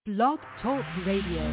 Blog Talk Radio.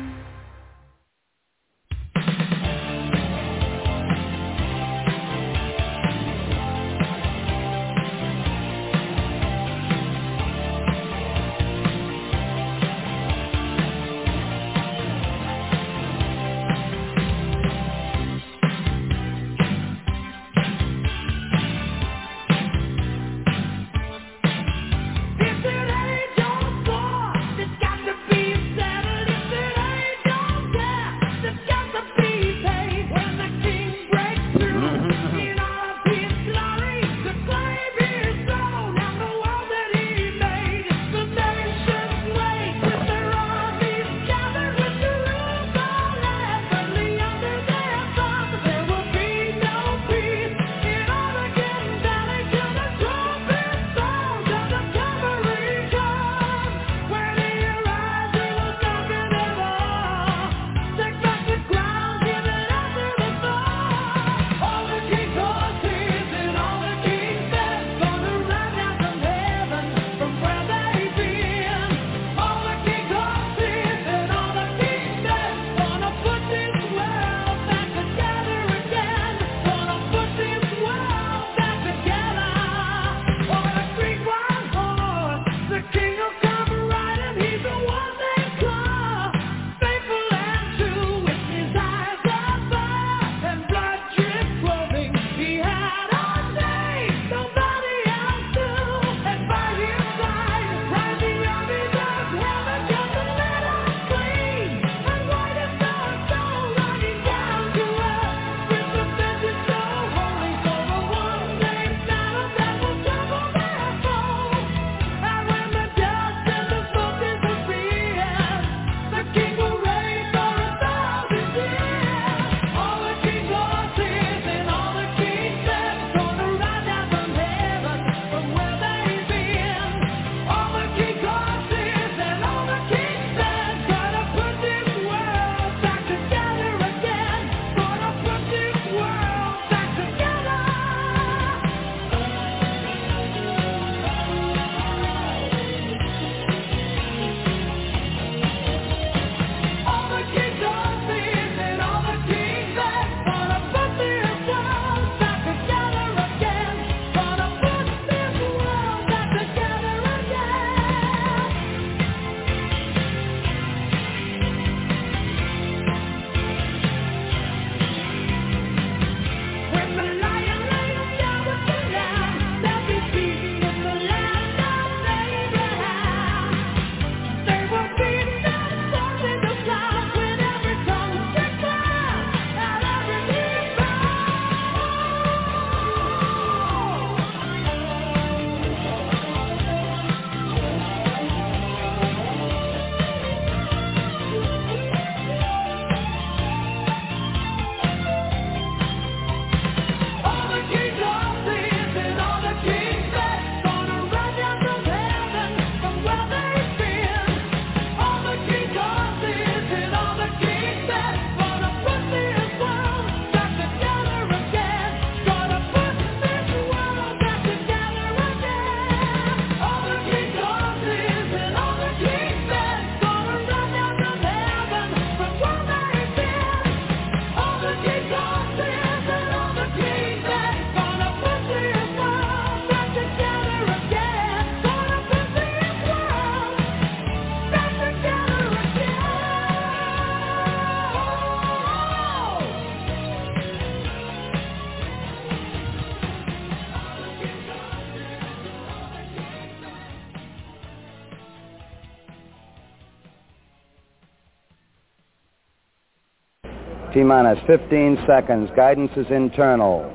T-minus 15 seconds. Guidance is internal.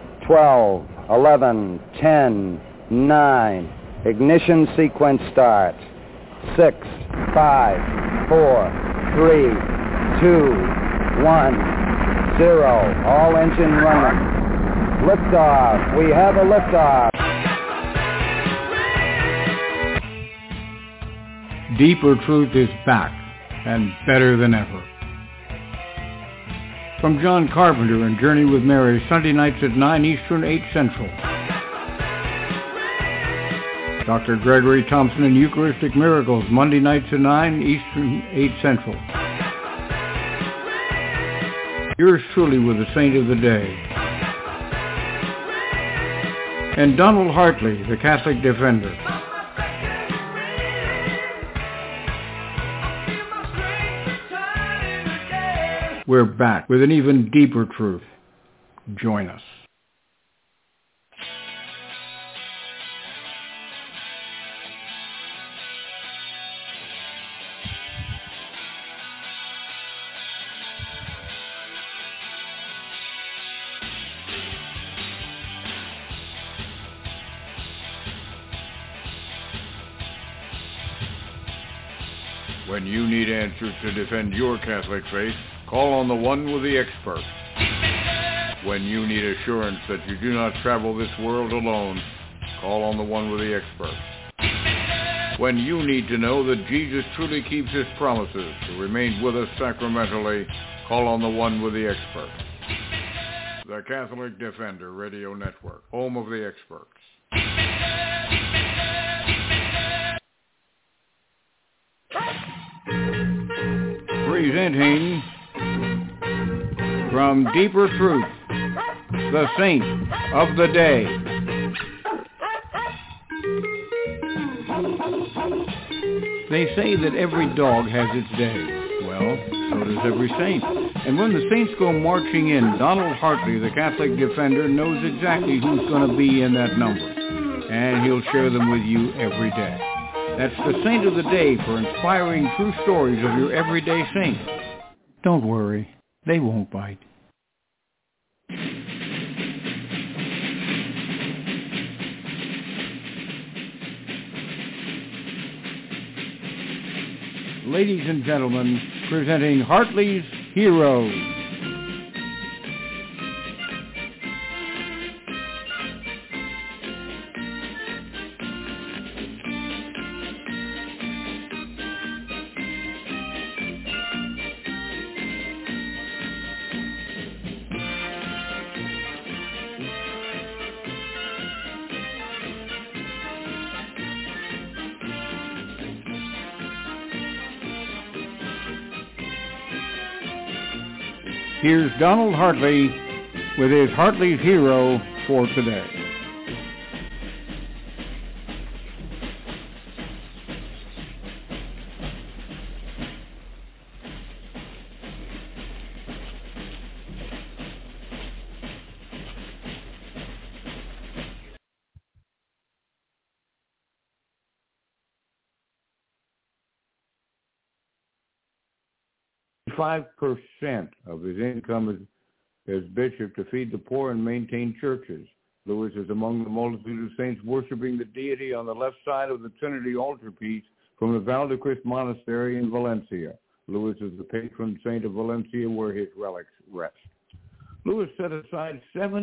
12, 11, 10, 9. Ignition sequence start. 6, 5, 4, 3, 2, 1, 0. All engine running. Liftoff. We have a liftoff. Deeper Truth is back and better than ever. From John Carpenter and Journey with Mary, Sunday nights at 9 Eastern, 8 Central. Dr. Gregory Thompson and Eucharistic Miracles, Monday nights at 9 Eastern, 8 Central. Yours truly with the Saint of the Day. And Donald Hartley, the Catholic Defender. We're back with an even deeper truth. Join us. When you need answers to defend your Catholic faith, call on the one with the expert. When you need assurance that you do not travel this world alone, call on the one with the expert. When you need to know that Jesus truly keeps his promises to remain with us sacramentally, call on the one with the expert. The Catholic Defender Radio Network, home of the experts. Presenting from Deeper Truth, the Saint of the Day. They say that every dog has its day. Well, so does every saint. And when the saints go marching in, Donald Hartley, the Catholic Defender, knows exactly who's going to be in that number. And he'll share them with you every day. That's the Saint of the Day for inspiring true stories of your everyday saint. Don't worry, they won't bite. Ladies and gentlemen, presenting Hartley's Heroes. Here's Donald Hartley with his Hartley's Hero for today. %5 of his income as bishop to feed the poor and maintain churches. Lewis is among the multitude of saints worshiping the deity on the left side of the Trinity altarpiece from the Valdecris Monastery in Valencia. Lewis is the patron saint of Valencia, where his relics rest. Lewis set aside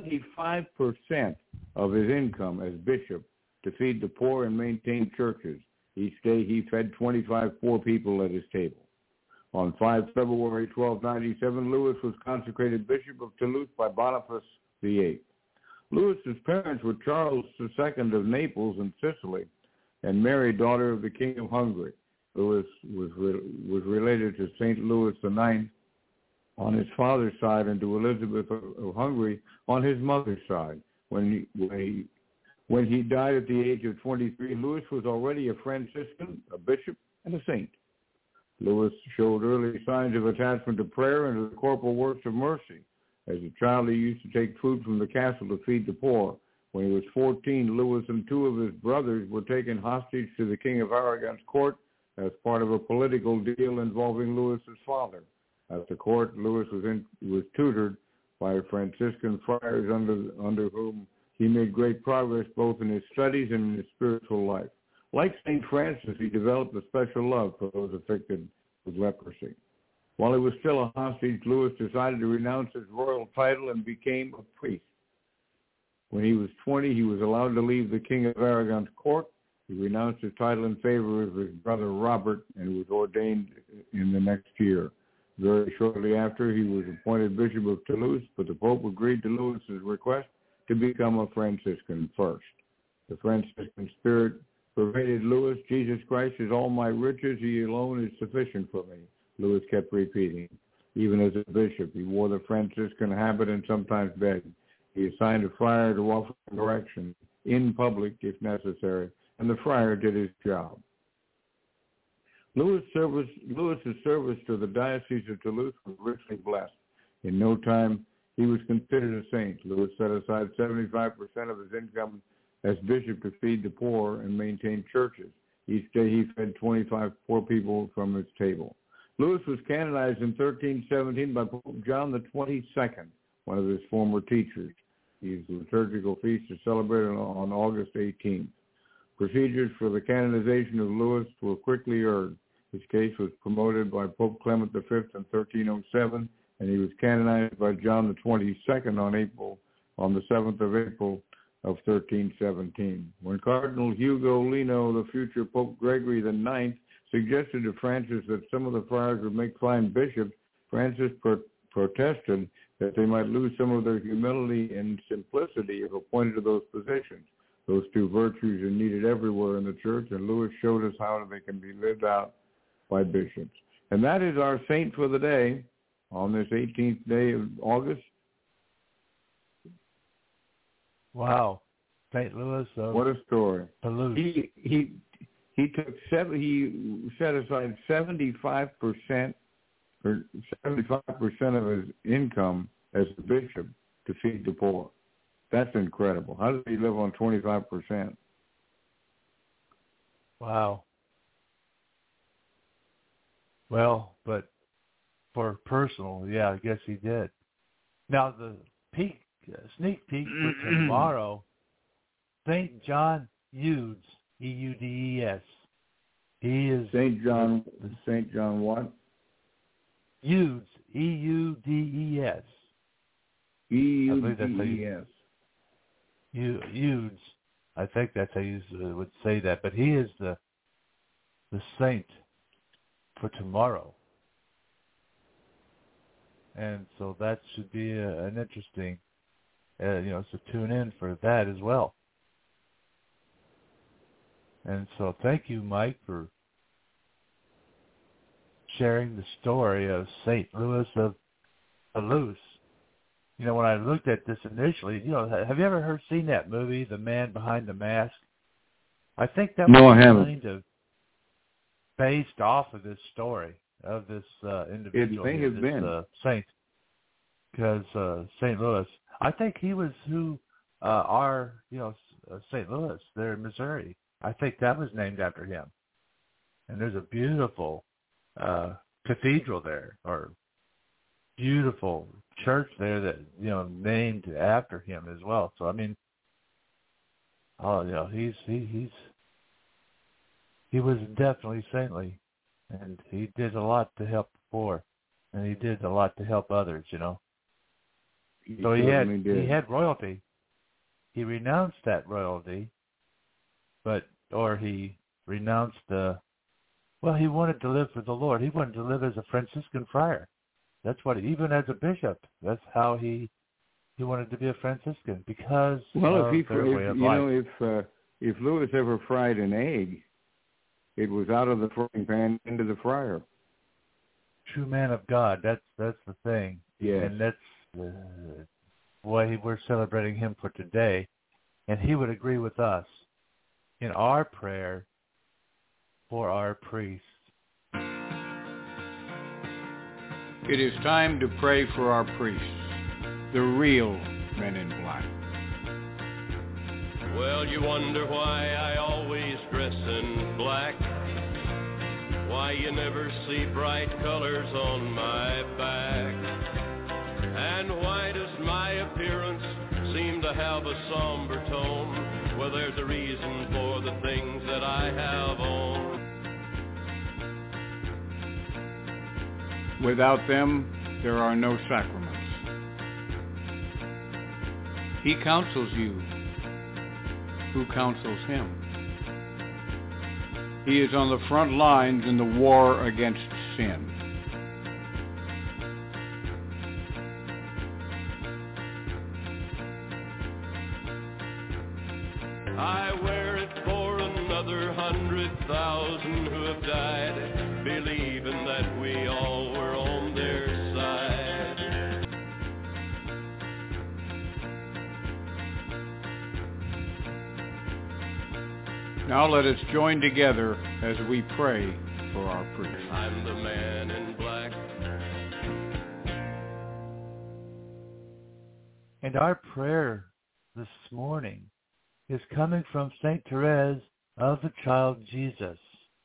75% of his income as bishop to feed the poor and maintain churches. Each day he fed 25 poor people at his table. On 5 February 1297, Lewis was consecrated Bishop of Toulouse by Boniface VIII. Lewis's parents were Charles II of Naples and Sicily, and Mary, daughter of the King of Hungary. Lewis was related to St. Louis IX on his father's side and to Elizabeth of Hungary on his mother's side. When he died at the age of 23, Lewis was already a Franciscan, a bishop, and a saint. Lewis showed early signs of attachment to prayer and to the corporal works of mercy. As a child, he used to take food from the castle to feed the poor. When he was 14, Lewis and 2 of his brothers were taken hostage to the King of Aragon's court as part of a political deal involving Lewis's father. At the court, Lewis was tutored by Franciscan friars under whom he made great progress both in his studies and in his spiritual life. Like St. Francis, he developed a special love for those afflicted with leprosy. While he was still a hostage, Lewis decided to renounce his royal title and became a priest. When he was 20, he was allowed to leave the King of Aragon's court. He renounced his title in favor of his brother Robert and was ordained in the next year. Very shortly after, he was appointed Bishop of Toulouse, but the Pope agreed to Lewis's request to become a Franciscan first. The Franciscan spirit pervaded Lewis. Jesus Christ is all my riches. He alone is sufficient for me. Lewis kept repeating. Even as a bishop, he wore the Franciscan habit and sometimes begged. He assigned a friar to offer correction in public if necessary, and the friar did his job. Lewis's service to the Diocese of Toulouse was richly blessed. In no time, he was considered a saint. Lewis set aside 75% of his income as bishop to feed the poor and maintain churches. Each day he fed 25 poor people from his table. Lewis was canonized in 1317 by Pope John the 22nd, one of his former teachers. His liturgical feast is celebrated on August 18th. Procedures for the canonization of Lewis were quickly urged. His case was promoted by Pope Clement V in 1307, and he was canonized by John the 22nd on the 7th of April of 1317. When Cardinal Hugo Lino, the future Pope Gregory IX, suggested to Francis that some of the friars would make fine bishops, Francis protested that they might lose some of their humility and simplicity if appointed to those positions. Those two virtues are needed everywhere in the church, and Lewis showed us how they can be lived out by bishops. And that is our saint for the day on this 18th day of August. Wow. St. Louis. What a story. Toulouse. He set aside 75% of his income as a bishop to feed the poor. That's incredible. How does he live on 25%? Wow. Well, but for personal, yeah, I guess he did. Now the sneak peek for tomorrow, St. John Eudes, Eudes. He is St. John what? Eudes, Eudes. Eudes. Eudes. I think that's how you would say that. But he is the saint for tomorrow. And so that should be an interesting, so tune in for that as well. And so thank you, Mike, for sharing the story of St. Louis of Toulouse. You know, when I looked at this initially, have you ever seen that movie, The Man Behind the Mask? I think that was kind of based off of this story of this individual. It may have been. Saint. Because St. Louis, I think he was St. Louis there in Missouri. I think that was named after him. And there's a beautiful cathedral there, or beautiful church there that, named after him as well. So, I mean, he was definitely saintly, and he did a lot to help the poor, and he did a lot to help others, So he had royalty. He renounced that royalty, he renounced he wanted to live for the Lord. He wanted to live as a Franciscan friar. That's what, even as a bishop, that's how he wanted to be a Franciscan, because of their way of life. If Lewis ever fried an egg, it was out of the frying pan into the fryer. True man of God. That's the thing. Yes. And that's why we're celebrating him for today. And he would agree with us in our prayer for our priests. It is time to pray for our priests, the real men in black. Well, you wonder why I always dress in black, why you never see bright colors on my back, and why does my appearance seem to have a somber tone? Well, there's a reason for the things that I have on. Without them, there are no sacraments. He counsels you. Who counsels him? He is on the front lines in the war against sin. I wear it for another 100,000 who have died, believing that we all were on their side. Now let us join together as we pray for our priest. I'm the man in black. And our prayer this morning is coming from St. Therese of the Child Jesus.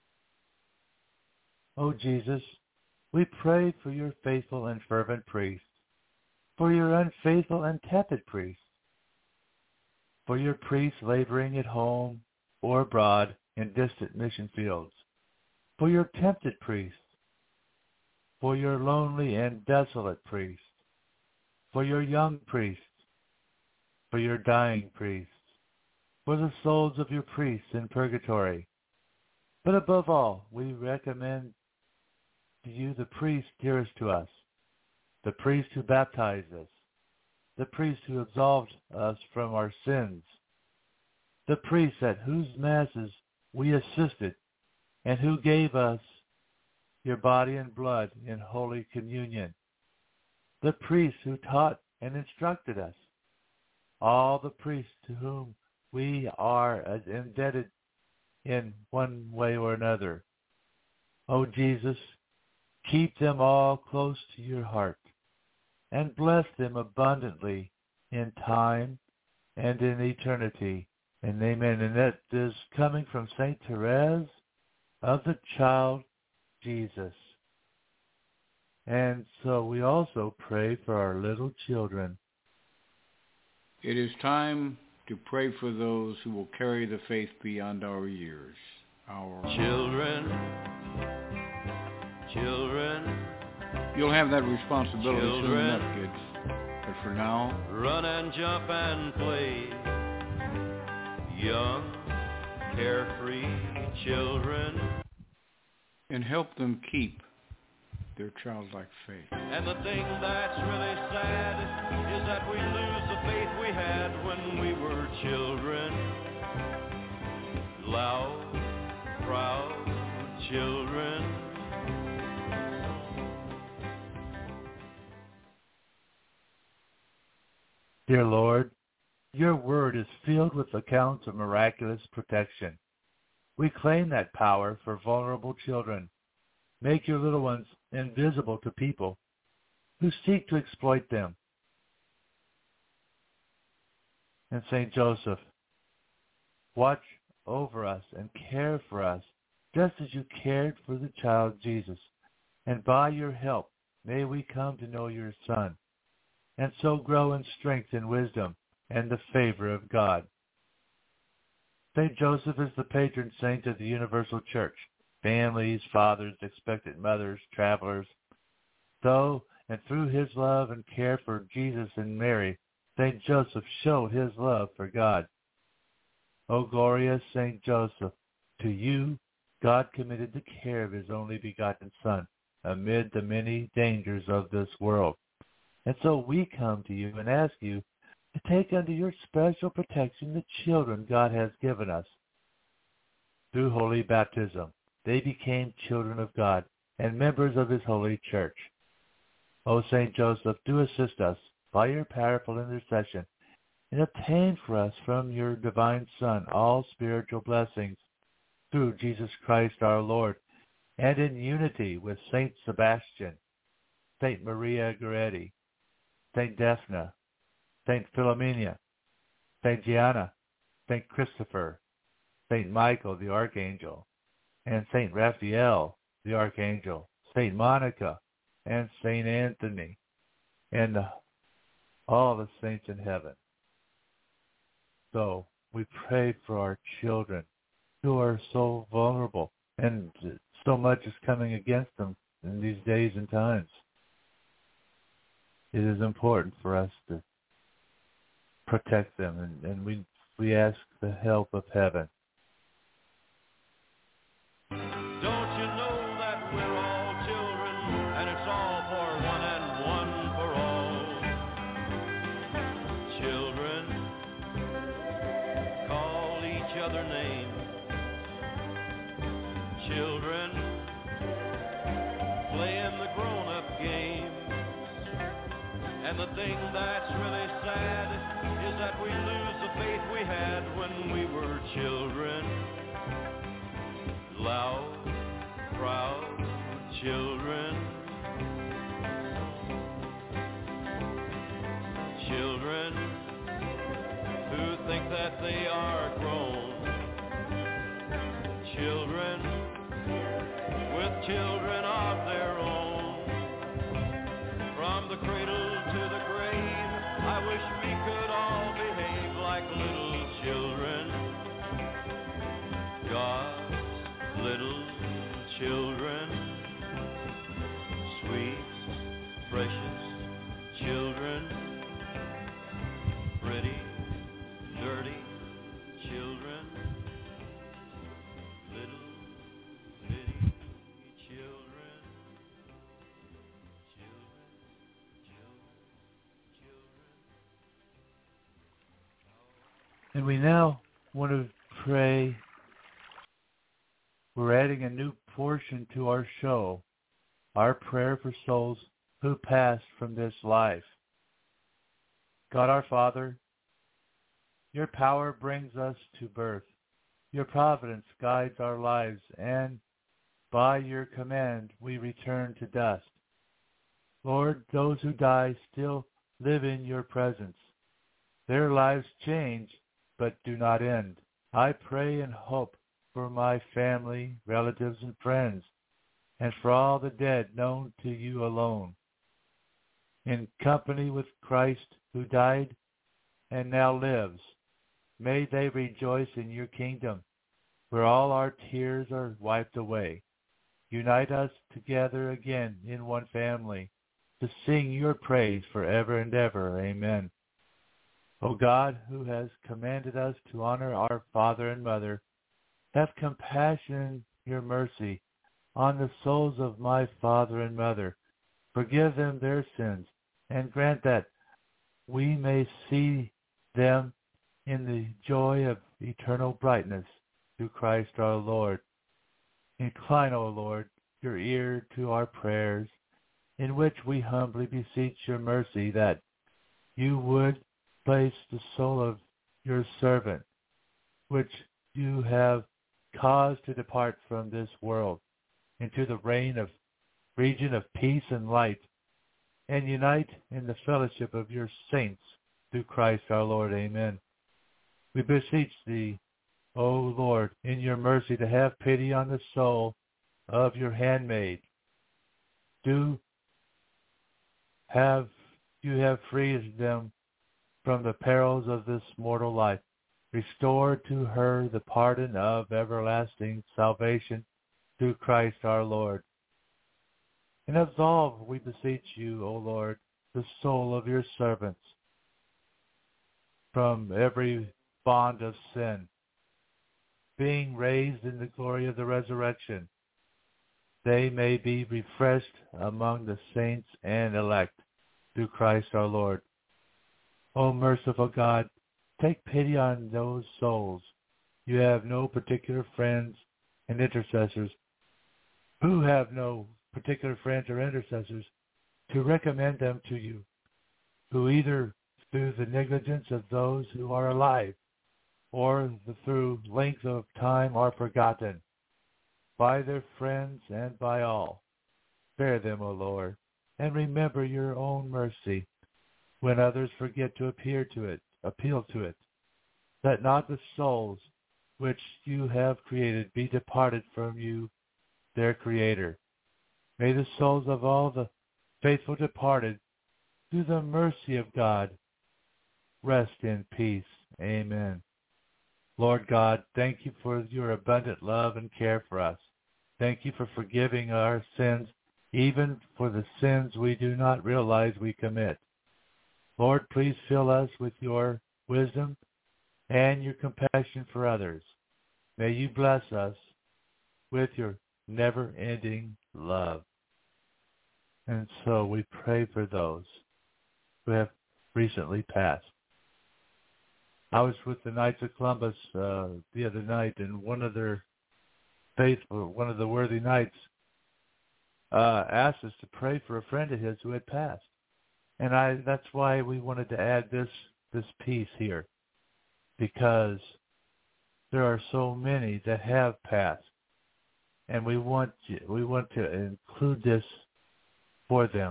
O Jesus, we pray for your faithful and fervent priests, for your unfaithful and tepid priests, for your priests laboring at home or abroad in distant mission fields, for your tempted priests, for your lonely and desolate priests, for your young priests, for your dying priests, for the souls of your priests in purgatory. But above all, we recommend to you the priest dearest to us, the priest who baptized us, the priest who absolved us from our sins, the priest at whose masses we assisted, and who gave us your body and blood in Holy Communion, the priest who taught and instructed us, all the priests to whom we are as indebted in one way or another. O Jesus, keep them all close to your heart, and bless them abundantly in time and in eternity. And amen. And that is coming from St. Therese of the Child Jesus. And so we also pray for our little children. It is time to pray for those who will carry the faith beyond our years. Our Children. You'll have that responsibility soon Children. enough, kids. But for now, Run and jump and play. Young, carefree children. and help them keep their childlike faith. And the thing that's really sad is that we lose the faith we had when we were children. Loud, proud children. Dear Lord, your word is filled with accounts of miraculous protection. We claim that power for vulnerable children. Make your little ones invisible to people who seek to exploit them. And St. Joseph, watch over us and care for us just as you cared for the child Jesus. And by your help, may we come to know your Son, and so grow in strength and wisdom and the favor of God. St. Joseph is the patron saint of the universal church, families, fathers, expectant mothers, travelers. So, and through his love and care for Jesus and Mary, St. Joseph showed his love for God. O glorious St. Joseph, to you God committed the care of his only begotten Son amid the many dangers of this world. And so we come to you and ask you to take under your special protection the children God has given us. Through holy baptism, they became children of God and members of his holy church. O St. Joseph, do assist us by your powerful intercession and obtain for us from your divine Son all spiritual blessings through Jesus Christ our Lord, and in unity with St. Sebastian, St. Maria Goretti, St. Daphne, St. Philomena, St. Gianna, St. Christopher, St. Michael the Archangel, and St. Raphael the Archangel, St. Monica, and St. Anthony, and all the saints in heaven. So we pray for our children who are so vulnerable, and so much is coming against them in these days and times. It is important for us to protect them, and we ask the help of heaven. Don't you know that we're all children, and it's all for one and one for all? Children, call each other names. children playing the grown-up game. And the thing that's really sad is that we lose the faith we had when we were children. Loud, proud children. Children who think that they are grown. Children with children of their own. From the cradle to the grave, I wish we could all behave like little children. God's little children. Sweet, precious children. Pretty, dirty children. Little bitty children. And we now want to pray. We're adding a new portion to our show, our prayer for souls who passed from this life. God our Father, your power brings us to birth. Your providence guides our lives, and by your command we return to dust. Lord, those who die still live in your presence. Their lives change, but do not end. I pray and hope for my family, relatives, and friends, and for all the dead known to you alone. In company with Christ who died and now lives, may they rejoice in your kingdom, where all our tears are wiped away. Unite us together again in one family, to sing your praise forever and ever. Amen. O God, who has commanded us to honor our father and mother, have compassion and your mercy on the souls of my father and mother. Forgive them their sins, and grant that we may see them in the joy of eternal brightness through Christ our Lord. Incline, O Lord, your ear to our prayers, in which we humbly beseech your mercy, that you would place the soul of your servant, which you have caused to depart from this world, into the region of peace and light, and unite in the fellowship of your saints through Christ our Lord. Amen. We beseech thee, O Lord, in your mercy, to have pity on the soul of your handmaid. You have freed them from the perils of this mortal life. Restore to her the pardon of everlasting salvation through Christ our Lord. And absolve, we beseech you, O Lord, the soul of your servants from every bond of sin, being raised in the glory of the resurrection. They may be refreshed among the saints and elect through Christ our Lord. O merciful God, take pity on those souls. You have no particular friends and intercessors, who have no particular friends or intercessors to recommend them to you, who either through the negligence of those who are alive or through length of time are forgotten by their friends and by all. Spare them, O Lord, and remember your own mercy when others forget to appeal to it, that not the souls which you have created be departed from you, their Creator. May the souls of all the faithful departed, through the mercy of God, rest in peace. Amen. Lord God, thank you for your abundant love and care for us. Thank you for forgiving our sins, even for the sins we do not realize we commit. Lord, please fill us with your wisdom and your compassion for others. May you bless us with your never-ending love. And so we pray for those who have recently passed. I was with the Knights of Columbus the other night, and one of their faithful, one of the worthy knights, asked us to pray for a friend of his who had passed. And that's why we wanted to add this piece here, because there are so many that have passed, and we want to include this for them.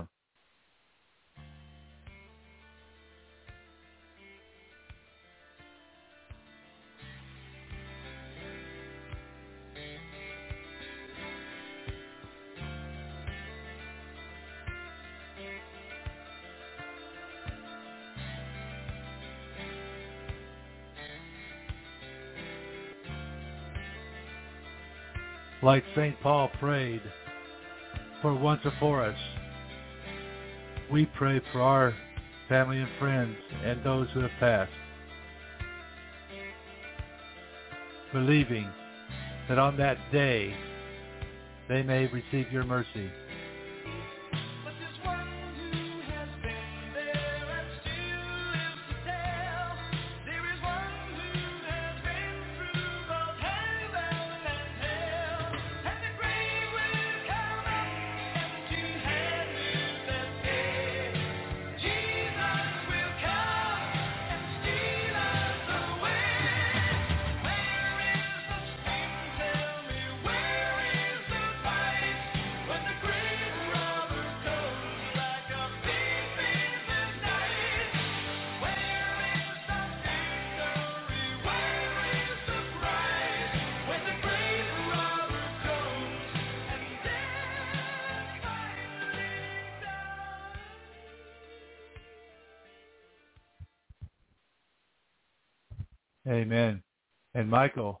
Like St. Paul prayed for once or for us, we pray for our family and friends and those who have passed, believing that on that day they may receive your mercy. Amen. And Michael,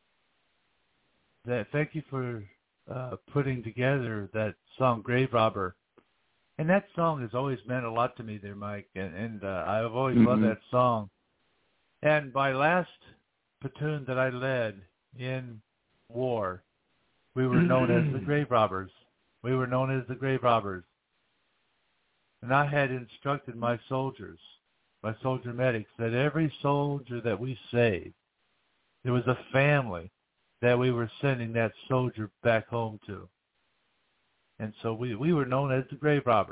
thank you for putting together that song, Grave Robber. And that song has always meant a lot to me there, Mike. And I've always loved that song. And my last platoon that I led in war, we were known as the Grave Robbers. We were known as the Grave Robbers. And I had instructed my soldiers, my soldier medics, that every soldier that we saved, there was a family that we were sending that soldier back home to. And so we were known as the Grave Robbers.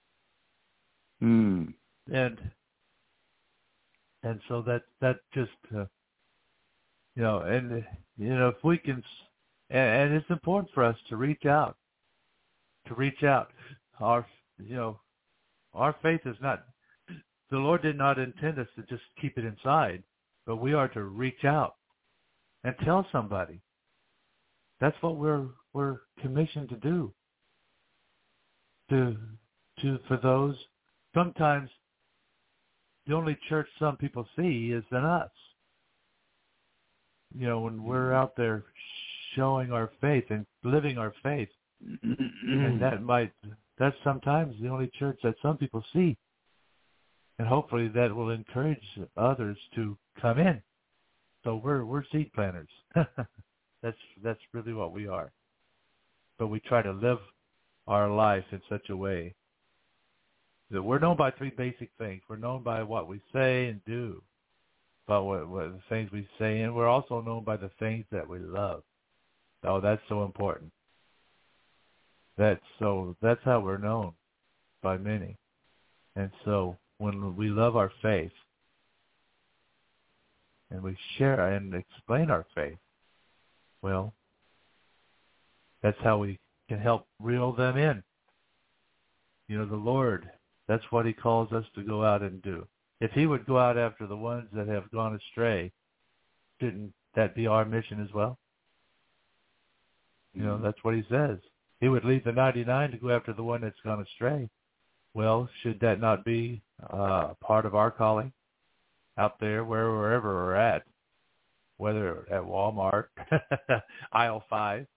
And so that just, if we can, and it's important for us to reach out. Our faith is not, the Lord did not intend us to just keep it inside, but we are to reach out and tell somebody. That's what we're commissioned to do. For those, sometimes the only church some people see is in us. When we're out there showing our faith and living our faith, and that's sometimes the only church that some people see. And hopefully that will encourage others to come in. So we're seed planters. That's really what we are. But we try to live our life in such a way that we're known by three basic things. We're known by what we say and do, by what the things we say, and we're also known by the things that we love. Oh, that's so important. That's how we're known by many. And so when we love our faith and we share and explain our faith, well, that's how we can help reel them in. The Lord, that's what he calls us to go out and do. If he would go out after the ones that have gone astray, shouldn't that be our mission as well? That's what he says. He would leave the 99 to go after the one that's gone astray. Well, should that not be part of our calling out there, wherever we're at, whether at Walmart, aisle 5?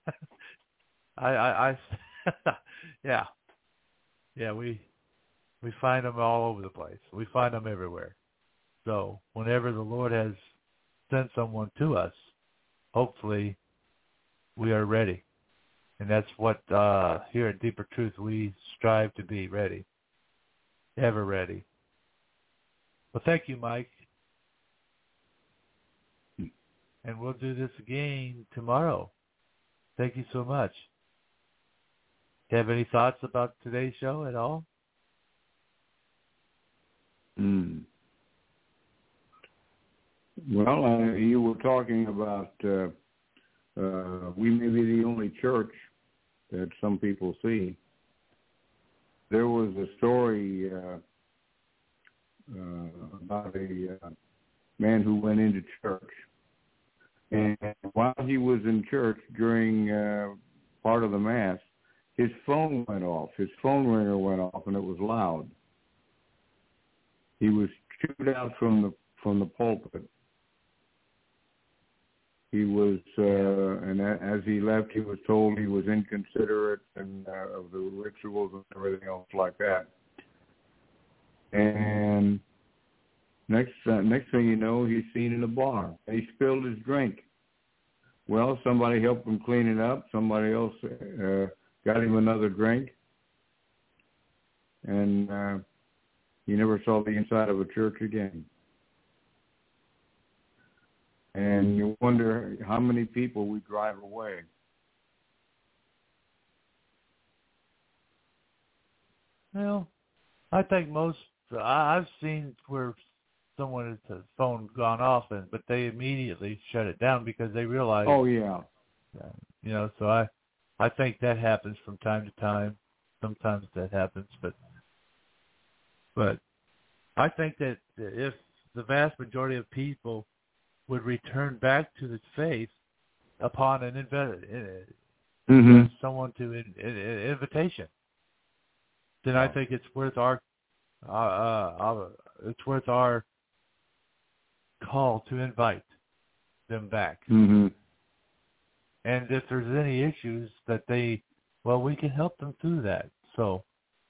We find them all over the place. We find them everywhere. So whenever the Lord has sent someone to us, hopefully we are ready. And that's what here at Deeper Truth we strive to be, ready, ever ready. Well, thank you, Mike. And we'll do this again tomorrow. Thank you so much. Do you have any thoughts about today's show at all? Well, you were talking about we may be the only church that some people see. There was a story about a man who went into church. And while he was in church during part of the Mass, his phone went off. His phone ringer went off, and it was loud. He was chewed out from the pulpit. He was, and as he left, he was told he was inconsiderate and of the rituals and everything else like that. And next thing you know, he's seen in a bar. And he spilled his drink. Well, somebody helped him clean it up. Somebody else got him another drink. And he never saw the inside of a church again. And you wonder how many people we drive away. Well, I think I've seen where someone has phone gone off, but they immediately shut it down because they realize. Oh yeah. So I think that happens from time to time. Sometimes that happens, but I think that if the vast majority of people would return back to the faith upon an someone to invitation, then I think it's worth our call to invite them back. Mm-hmm. And if there's any issues that we can help them through that. So,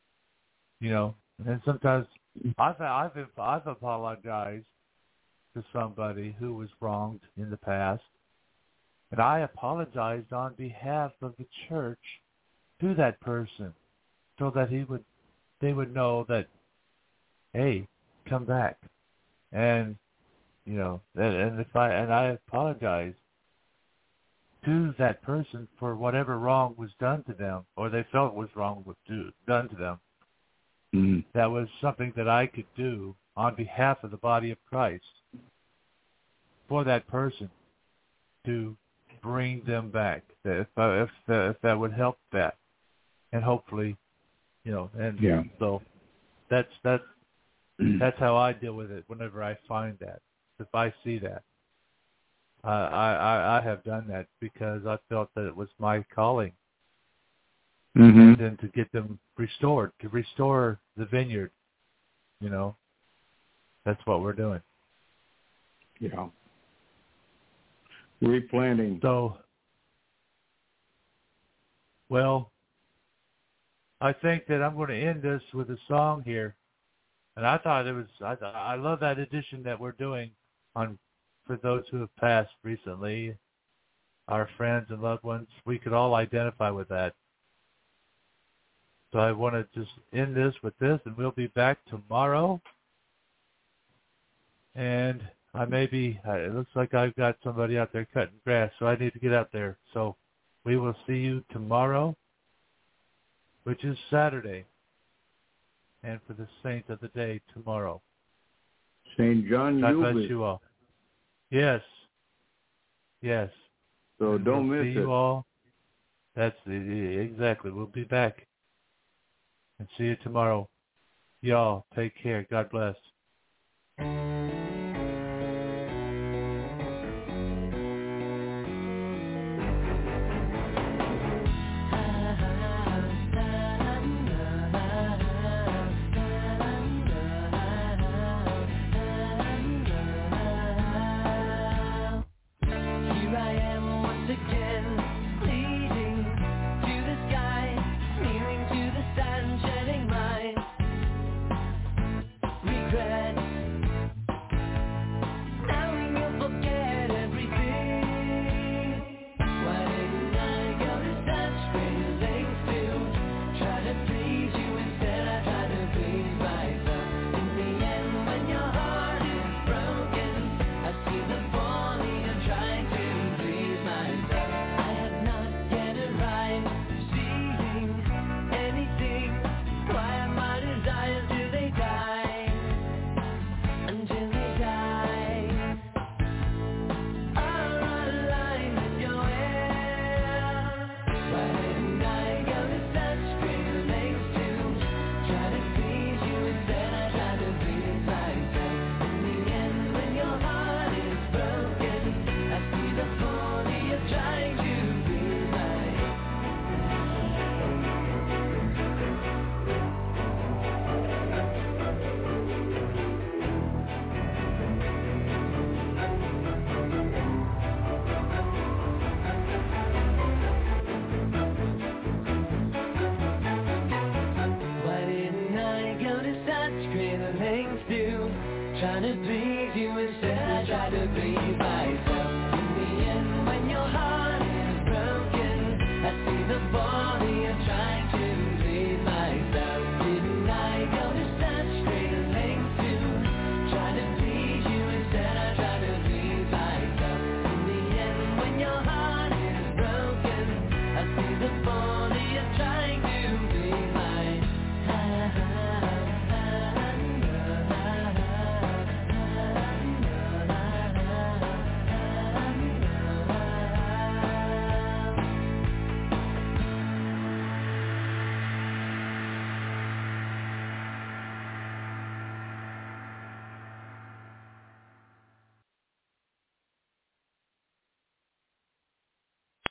and sometimes I've apologized to somebody who was wronged in the past, and I apologized on behalf of the church to that person, so that they would know that, hey, come back, and I apologize to that person for whatever wrong was done to them, or they felt was wrong done to them. Mm-hmm. That was something that I could do on behalf of the body of Christ for that person to bring them back. If that would help that, and hopefully, so that's how I deal with it whenever I find that. If I see that, I have done that because I felt that it was my calling. Mm-hmm. And then to get them restored, to restore the vineyard, that's what we're doing. Yeah. Replanting. So, well, I think that I'm going to end this with a song here. And I thought I love that edition that we're doing for those who have passed recently, our friends and loved ones. We could all identify with that. So I want to just end this with this, and we'll be back tomorrow. And it looks like I've got somebody out there cutting grass, so I need to get out there. So we will see you tomorrow, which is Saturday, and for the saint of the day tomorrow. St. John God Eubank. bless you all. Yes. So and don't we'll miss see it. you all. Exactly. We'll be back. And see you tomorrow. Y'all, take care. God bless. Trying to please you instead I try to please